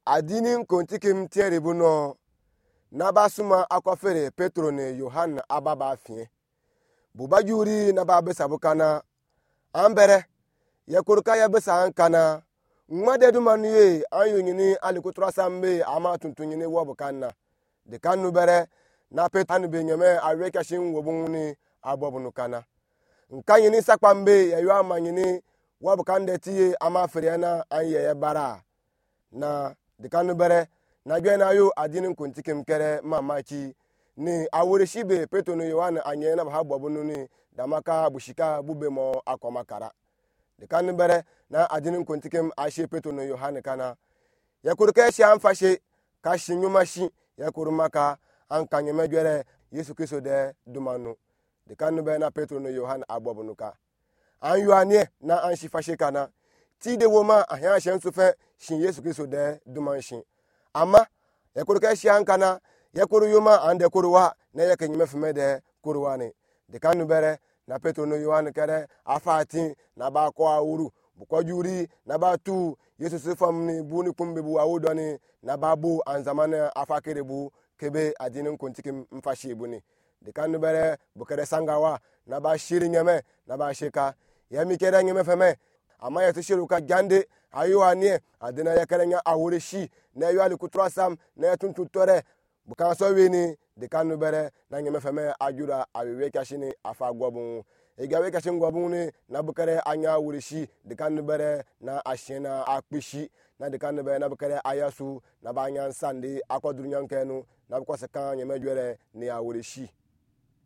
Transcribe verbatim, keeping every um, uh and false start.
adini kontikim tieribuno nabasuma akwafere Petro ne Yohana ababa fie bubajuri naba besabukana ambere yakurka ya besa kana ngmade dumanu ye anyonyini alikutra sambe ama tuntunyini wobukana de kanu bere na Petro be nyame awekashin wobunni abobunu kana nkanyini sakpambe yayo amanyini wobukande tie ama ferena anye ya bara na de kanu bere na gena yo adini kontikim kere mamachi ni aworeshibe Petro no Yohana anye na ha bobunu ni damaka bushika bubemo akomakara de kan bere na adinin kontikem ashe Petro no Yohana kana yakurka shi amfashe ka shinyumashi yakurmaka an kanyeme gwere Yesu Kristo de dumanu de kan bere na Petro no Yohana abobunuka an yuanie na an shi fashe kana ti de woma ahia shen sufe shin Yesu Kristo de dumanshin ama yakurka shi an kana yakuru yuma an de kuruwa na yakanyeme feme de kuruwa ne de kan bere na Petro no Yohana kere afati na ba ko awuru buko juri na ba tu Yesu sefam ni buni kumbe bu awudoni na babu anzamana afakere bu kebe adinin kontikim mfashi buni de kan bere bukere sangawa na ba shiri nyeme na ba sheka yami kere nyeme feme ama yesu shiruka gande ayo anie adina yakere nya awure shi na yo ali kutra sam na tuntutore bukan so weni de kanu bere na nyeme feme ajura awewe kashini afa gwabun egawe kashin gwabun ne na bukare anya wurishi de kanu bere na ashena akpishi na de kanu bere na bukare ayasu na banya sande akoduru nyankenu na bukose kan nyeme jwere ni awurishi